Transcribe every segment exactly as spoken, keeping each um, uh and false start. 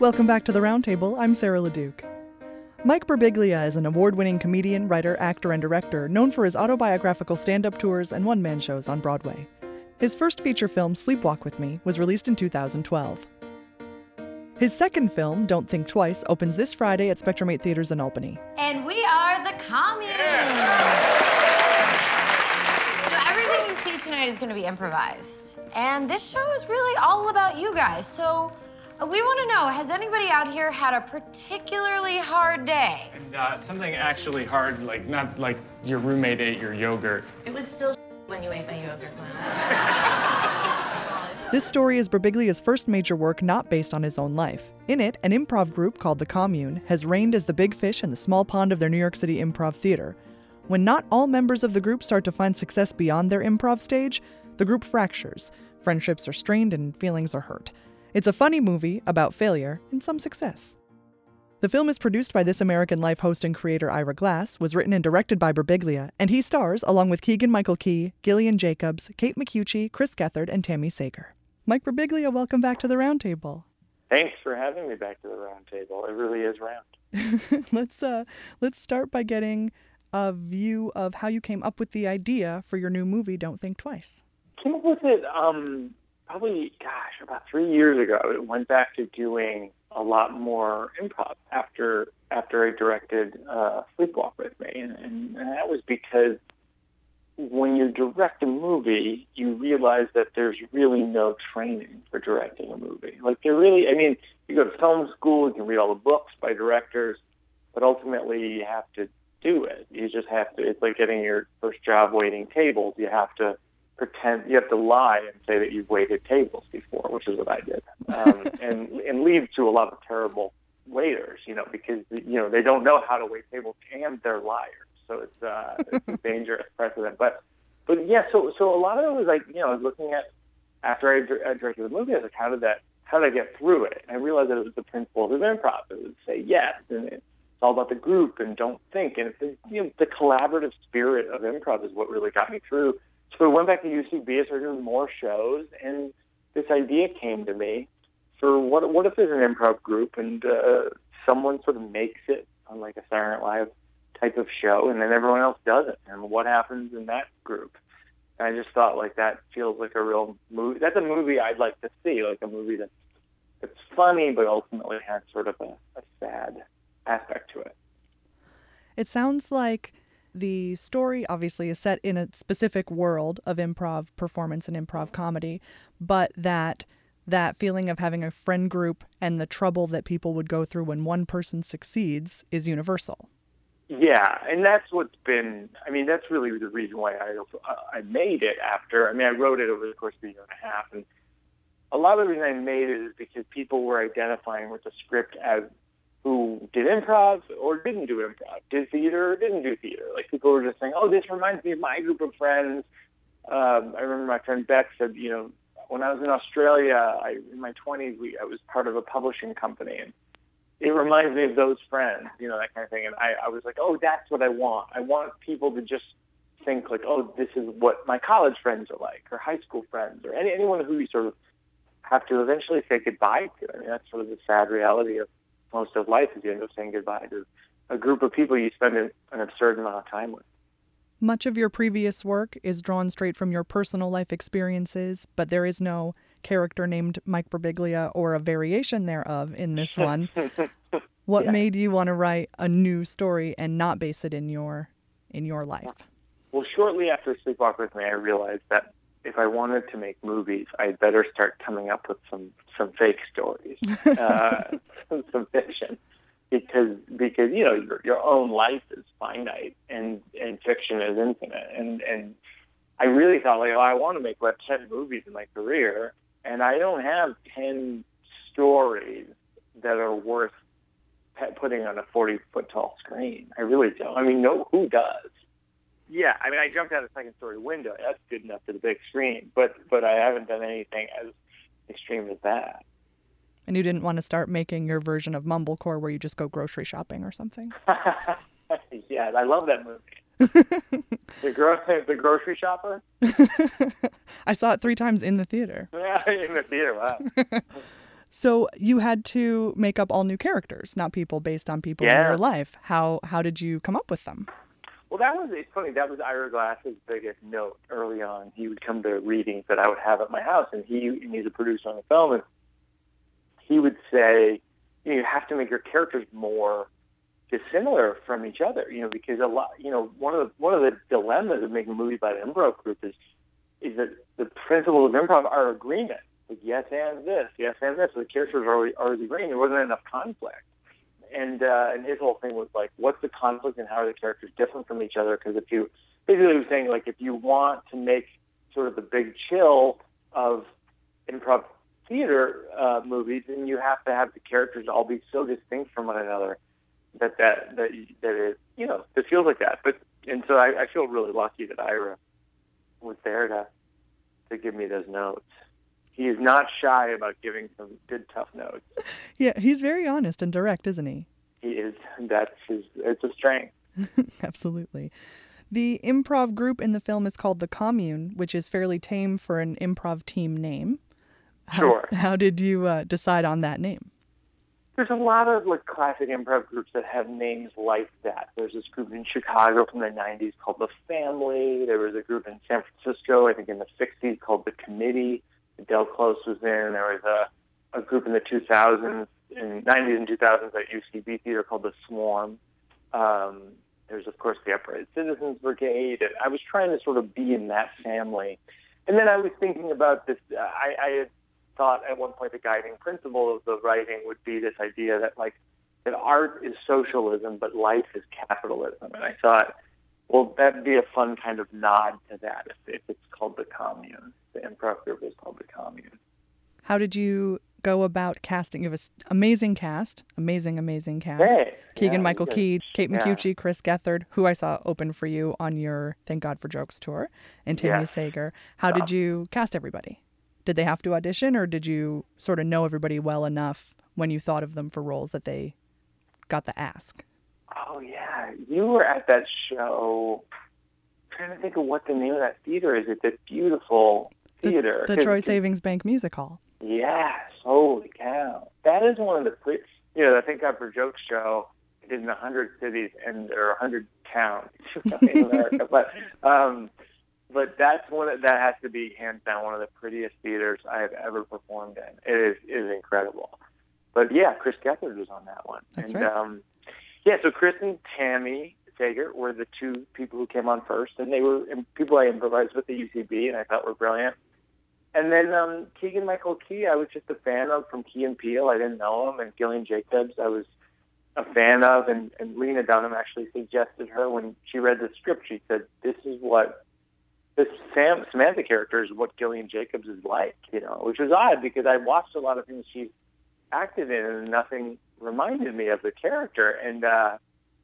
Welcome back to The Roundtable. I'm Sarah LeDuc. Mike Birbiglia is an award-winning comedian, writer, actor, and director known for his autobiographical stand-up tours and one-man shows on Broadway. His first feature film, Sleepwalk With Me, was released in two thousand twelve. His second film, Don't Think Twice, opens this Friday at Spectrum eight Theaters in Albany. And we are the Commune! So everything you see tonight is going to be improvised. And this show is really all about you guys. So uh, we want to know, has anybody out here had a particularly hard day? And uh, something actually hard, like not like your roommate ate your yogurt. It was still when you ate my yogurt once. This story is Birbiglia's first major work not based on his own life. In it, an improv group called The Commune has reigned as the big fish in the small pond of their New York City improv theater. When not all members of the group start to find success beyond their improv stage, the group fractures. Friendships are strained and feelings are hurt. It's a funny movie about failure and some success. The film is produced by This American Life host and creator Ira Glass, was written and directed by Birbiglia, and he stars along with Keegan-Michael Key, Gillian Jacobs, Kate McCucci, Chris Gethard, and Tammy Sager. Mike Birbiglia, welcome back to The Roundtable. Thanks for having me back to The Roundtable. It really is round. let's uh, let's start by getting a view of how you came up with the idea for your new movie, Don't Think Twice. Came up with it um, probably, gosh, about three years ago. It went back to doing a lot more improv after after I directed uh, Sleepwalk With Me, and, and, and that was because when you direct a movie, you realize that there's really no training for directing a movie. Like, there really, I mean, you go to film school, you can read all the books by directors, but ultimately you have to do it. You just have to, it's like getting your first job waiting tables. You have to pretend, you have to lie and say that you've waited tables before, which is what I did, um, and and lead to a lot of terrible waiters, you know, because, you know, they don't know how to wait tables and they're liars. So it's, uh, it's a dangerous precedent. But, but yeah, so so a lot of it was like, you know, I was looking at, after I, I directed the movie, I was like, how did that, how did I get through it? And I realized that it was the principles of improv. It would say yes, and it's all about the group and don't think. And it's the, you know, the collaborative spirit of improv is what really got me through. So I went back to U C B, I started doing more shows, and this idea came to me for what what if there's an improv group and uh, someone sort of makes it on like a Saturday Night Live type of show, and then everyone else does it, and what happens in that group? And I just thought, like, that feels like a real movie. That's a movie I'd like to see, like a movie that's, that's funny, but ultimately has sort of a, a sad aspect to it. It sounds like the story obviously is set in a specific world of improv performance and improv comedy, but that that feeling of having a friend group and the trouble that people would go through when one person succeeds is universal. Yeah, and that's what's been, I mean, that's really the reason why I I made it after, I mean, I wrote it over the course of a year and a half, and a lot of the reason I made it is because people were identifying with the script as who did improv or didn't do improv, did theater or didn't do theater. Like, people were just saying, oh, this reminds me of my group of friends. Um, I remember my friend Beck said, you know, when I was in Australia, I, in my twenties, we, I was part of a publishing company, and it reminds me of those friends, you know, that kind of thing. And I, I was like, oh, that's what I want. I want people to just think like, oh, this is what my college friends are like, or high school friends, or any, anyone who you sort of have to eventually say goodbye to. I mean, that's sort of the sad reality of most of life, is you end up saying goodbye to a group of people you spend an absurd amount of time with. Much of your previous work is drawn straight from your personal life experiences, but there is no character named Mike Birbiglia or a variation thereof in this one. What yeah. made you want to write a new story and not base it in your in your life? Well, shortly after Sleepwalk With Me, I realized that if I wanted to make movies, I'd better start coming up with some, some fake stories, uh, some, some fiction. Because, because you know, your, your own life is finite and, and fiction is infinite. And, and I really thought, like, oh, I want to make like ten movies in my career, and I don't have ten stories that are worth putting on a forty-foot tall screen. I really don't. I mean, no, who does? Yeah, I mean, I jumped out a second story window. That's good enough for the big screen. But, but I haven't done anything as extreme as that. And you didn't want to start making your version of Mumblecore where you just go grocery shopping or something? Yeah, I love that movie. the, gro- the Grocery Shopper? I saw it three times in the theater. Yeah, in the theater, wow. So you had to make up all new characters, not people based on people in Yeah. your life. How how did you come up with them? Well, that was, it's funny, that was Ira Glass's biggest note early on. He would come to readings that I would have at my house, and he, and he's a producer on the film, and he would say, you know, you have to make your characters more dissimilar from each other, you know, because a lot, you know, one of the, one of the dilemmas of making a movie by the improv group is, is that the principles of improv are agreement. Like, yes and this, yes and this. So the characters are already, already agreeing. There wasn't enough conflict. And uh, and his whole thing was like, what's the conflict and how are the characters different from each other? Because if you, basically he was saying, like, if you want to make sort of the big chill of improv theater uh, movies, then you have to have the characters all be so distinct from one another that that that, that it, you know, it feels like that. But and so I, I feel really lucky that Ira was there to to give me those notes. He is not shy about giving some good, tough notes. Yeah, he's very honest and direct, isn't he? He is. That's his. It's a strength. Absolutely. The improv group in the film is called The Commune, which is fairly tame for an improv team name. How, Sure. How did you uh, decide on that name? There's a lot of like classic improv groups that have names like that. There's this group in Chicago from the nineties called The Family. There was a group in San Francisco, I think in the sixties, called The Committee. Del Close was in. There was a, a group in the two thousands, in nineties and two thousands at U C B Theater called The Swarm. Um, there's, of course, the Upright Citizens Brigade. And I was trying to sort of be in that family. And then I was thinking about this. Uh, I, I had thought at one point the guiding principle of the writing would be this idea that, like, that art is socialism, but life is capitalism. And I thought, well, that'd be a fun kind of nod to that if, if it's called The Commune. The improv group is called The Commune. How did you go about casting? You have an amazing cast, amazing, amazing cast. Hey, Keegan-Michael yeah, Key, Kate yeah. McCucci, Chris Gethard, who I saw open for you on your Thank God for Jokes tour, and Timmy Yes. Sager. How did you cast everybody? Did they have to audition, or did you sort of know everybody well enough when you thought of them for roles that they got the ask? Oh, yeah. You were at that show. I'm trying to think of what the name of that theater is. It's a beautiful theater. The, the Troy Savings Bank Music Hall. Yes. Holy cow. That is one of the, pre- you know, the Thank God for Jokes show. I did in one hundred cities and there are one hundred towns in America. but um, but that's one of, that has to be hands down one of the prettiest theaters I have ever performed in. It is, it is incredible. But yeah, Chris Gethard was on that one. That's and, right. Um, yeah, so Chris and Tammy Sager were the two people who came on first, and they were people I improvised with at U C B and I thought were brilliant. And then um, Keegan-Michael Key, I was just a fan of from Key and Peele. I didn't know him. And Gillian Jacobs, I was a fan of. And, and Lena Dunham actually suggested her when she read the script. She said, this is what, this Sam, Samantha character is what Gillian Jacobs is like, you know, which was odd because I watched a lot of things she's acted in and nothing reminded me of the character. And, uh,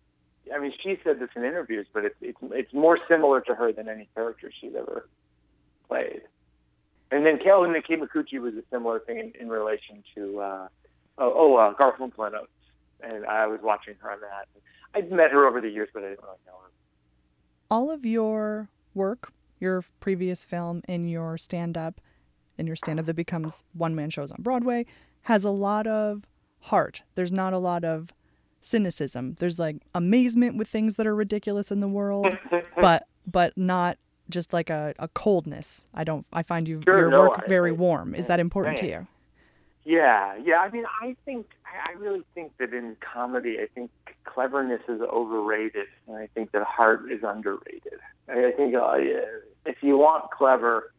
I mean, she said this in interviews, but it's, it's, it's more similar to her than any character she's ever played. And then Kelvin and Kate McCucci was a similar thing in, in relation to, uh, oh, oh uh, Garfunkel and Oates. And I was watching her on that. I'd met her over the years, but I didn't really know her. All of your work, your previous film, and your stand-up, and your stand-up that becomes one-man shows on Broadway, has a lot of heart. There's not a lot of cynicism. There's, like, amazement with things that are ridiculous in the world, but but not just like a, a coldness. I don't. I find you Sure, your no, work I- very I- warm. Is that important to Right. you? Yeah, yeah. I mean, I think, I really think that in comedy, I think cleverness is overrated, and I think that heart is underrated. I think uh, if you want clever,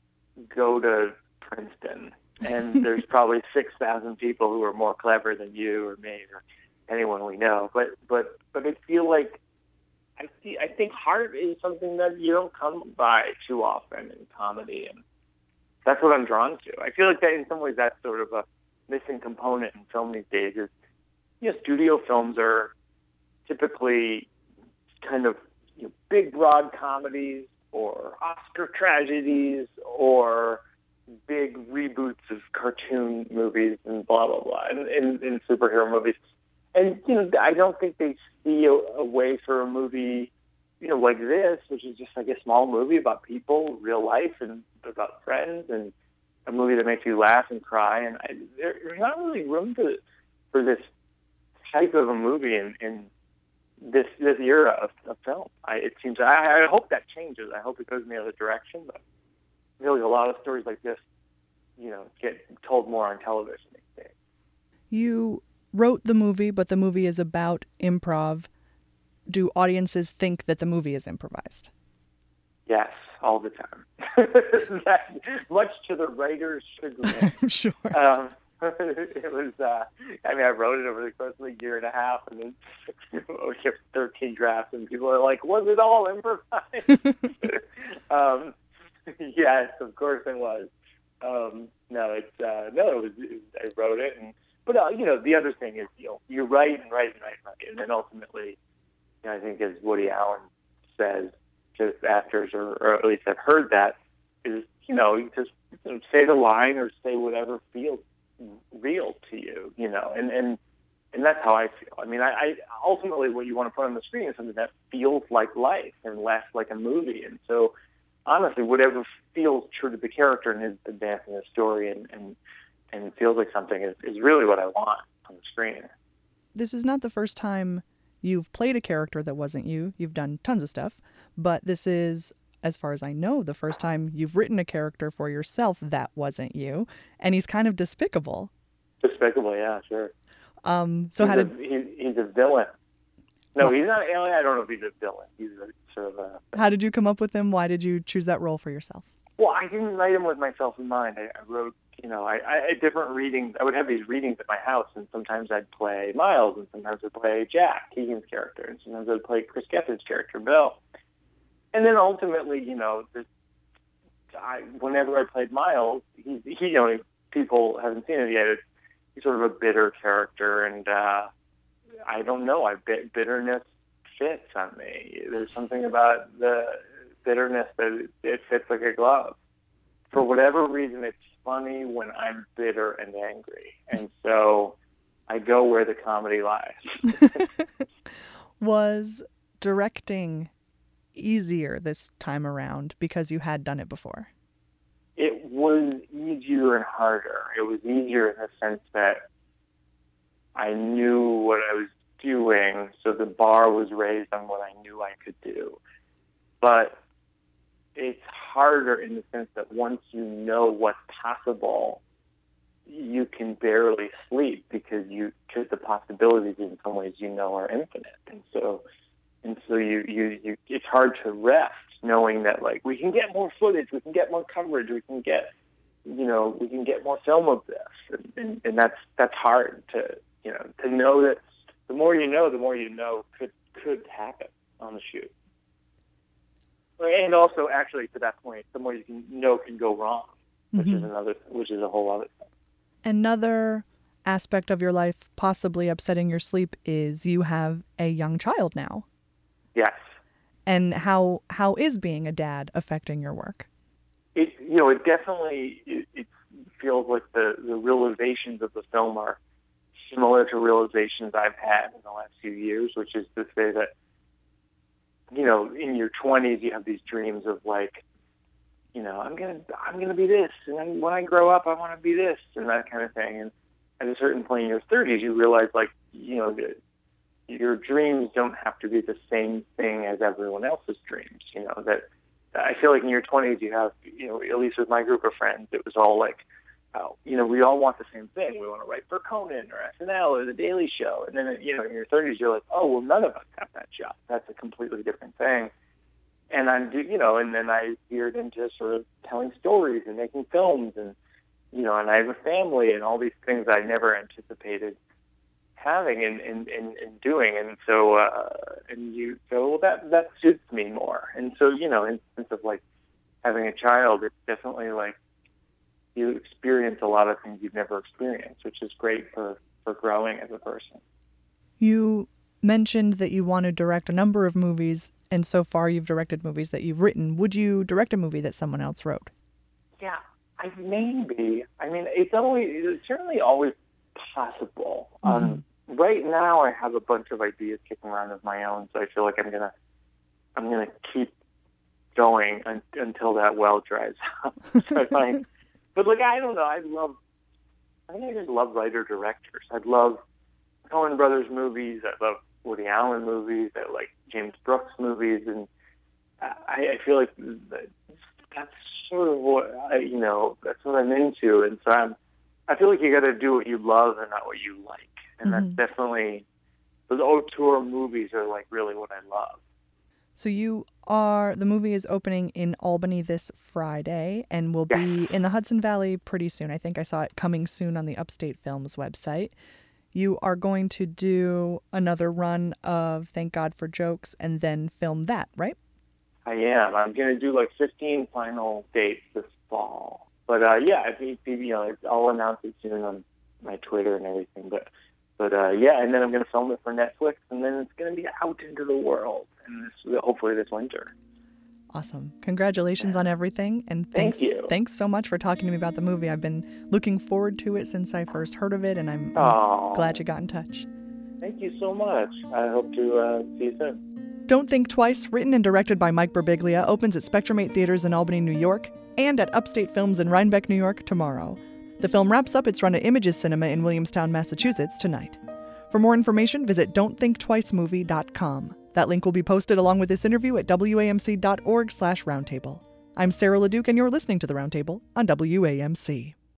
go to Princeton, and there's probably six thousand people who are more clever than you or me or anyone we know. But but but I feel like I see. I think heart is something that you don't come by too often in comedy, and that's what I'm drawn to. I feel like that in some ways that's sort of a missing component in film these days. Is you know, studio films are typically kind of you know, big, broad comedies or Oscar tragedies or big reboots of cartoon movies and blah blah blah, and, and, and superhero movies. And you know, I don't think they see a, a way for a movie, you know, like this, which is just like a small movie about people, real life, and about friends, and a movie that makes you laugh and cry, and I, there, there's not really room for for this type of a movie in, in this this era of, of film. I, it seems I, I hope that changes. I hope it goes in the other direction, but really a lot of stories like this, you know, get told more on television these days. You wrote the movie, but the movie is about improv. Do audiences think that the movie is improvised? Yes, all the time. That, much to the writer's chagrin. I'm sure. Um, it was, uh, I mean, I wrote it over the course of a year and a half, and then we kept thirteen drafts, and people are like, was it all improvised? um, yes, of course it was. Um, no, it's, uh, no, it was, it, I wrote it, and, but, uh, you know, the other thing is, you know, you write and write and write and write, and then ultimately, you know, I think as Woody Allen says, to actors, or, or at least I've heard that, is, you know, you just you know, say the line or say whatever feels real to you, you know, and, and, and that's how I feel. I mean, I, I ultimately what you want to put on the screen is something that feels like life and less like a movie. And so, honestly, whatever feels true to the character and is advancing the story and, and, and feels like something is, is really what I want on the screen. This is not the first time you've played a character that wasn't you. You've done tons of stuff, but this is, as far as I know, the first time you've written a character for yourself that wasn't you, and he's kind of despicable. Despicable, yeah, sure. Um, so he's how a, did he, he's a villain? No, well, he's not. I don't know if he's a villain. He's a sort of a. How did you come up with him? Why did you choose that role for yourself? Well, I didn't write him with myself in mind. I, I wrote, you know, I, I had different readings. I would have these readings at my house, and sometimes I'd play Miles, and sometimes I'd play Jack, Keegan's character, and sometimes I'd play Chris Gethard's character, Bill. And then ultimately, you know, the, I, whenever I played Miles, he, he, you know, people haven't seen it yet. He's sort of a bitter character, and uh, I don't know. I bit, bitterness fits on me. There's something about the bitterness that it fits like a glove. For whatever reason, it's funny when I'm bitter and angry, and so I go where the comedy lies. Was directing easier this time around because you had done it before? It was easier and harder. It was easier in the sense that I knew what I was doing, so the bar was raised on what I knew I could do. But it's harder in the sense that once you know what's possible, you can barely sleep because you because the possibilities in some ways you know are infinite, and so and so you, you you it's hard to rest knowing that like we can get more footage, we can get more coverage, we can get you know we can get more film of this, and, and, and that's that's hard to you know to know that the more you know, the more you know could could happen on the shoot. And also, actually, to that point, the more you can know can go wrong, which mm-hmm. is another, which is a whole other thing. Another aspect of your life possibly upsetting your sleep is you have a young child now. Yes. And how how is being a dad affecting your work? It you know it definitely it, it feels like the the realizations of the film are similar to realizations I've had in the last few years, which is to say that. You know, in your twenties, you have these dreams of like, you know, I'm gonna, I'm gonna be this, and then when I grow up, I want to be this, and that kind of thing. And at a certain point in your thirties, you realize, like, you know, that your dreams don't have to be the same thing as everyone else's dreams. You know, that I feel like in your twenties, you have, you know, at least with my group of friends, it was all like, oh, you know, we all want the same thing. We want to write for Conan or S N L or The Daily Show. And then, you know, in your thirties, you're like, oh, well, none of us have that job. That's a completely different thing. And I'm, you know, and then I veered into sort of telling stories and making films and, you know, and I have a family and all these things I never anticipated having and, and, and, and doing. And so, uh, and you go, well, that, that suits me more. And so, you know, in the sense of like having a child, it's definitely like, you experience a lot of things you've never experienced, which is great for, for growing as a person. You mentioned that you want to direct a number of movies, and so far you've directed movies that you've written. Would you direct a movie that someone else wrote? Yeah, I maybe. I mean, it's always it's certainly always possible. Mm-hmm. Um, right now, I have a bunch of ideas kicking around of my own, so I feel like I'm gonna I'm gonna keep going un- until that well dries up. So if I but like I don't know, I love. I think I just love writer directors. I love Coen Brothers movies. I love Woody Allen movies. I like James Brooks movies, and I, I feel like that's sort of what I, you know. That's what I'm into, and so I'm. I feel like you got to do what you love and not what you like, and Mm-hmm. that's definitely those auteur movies are like really what I love. So you are, the movie is opening in Albany this Friday and will be in the Hudson Valley pretty soon. I think I saw it coming soon on the Upstate Films website. You are going to do another run of Thank God for Jokes and then film that, right? I am. I'm going to do like fifteen final dates this fall. But uh, yeah, I think, you know, I'll announce it soon on my Twitter and everything. But but uh, yeah, and then I'm going to film it for Netflix, and then it's going to be out into the world, and this, hopefully this winter. Awesome. Congratulations on everything. And Thank thanks, you. Thanks so much for talking to me about the movie. I've been looking forward to it since I first heard of it, and I'm, I'm Aw. glad you got in touch. Thank you so much. I hope to uh, see you soon. Don't Think Twice, written and directed by Mike Birbiglia, opens at Spectrum eight Theaters in Albany, New York, and at Upstate Films in Rhinebeck, New York, tomorrow. The film wraps up its run at Images Cinema in Williamstown, Massachusetts, tonight. For more information, visit don't think twice movie dot com. That link will be posted along with this interview at W A M C dot org slash roundtable. I'm Sarah LeDuc, and you're listening to The Roundtable on W A M C.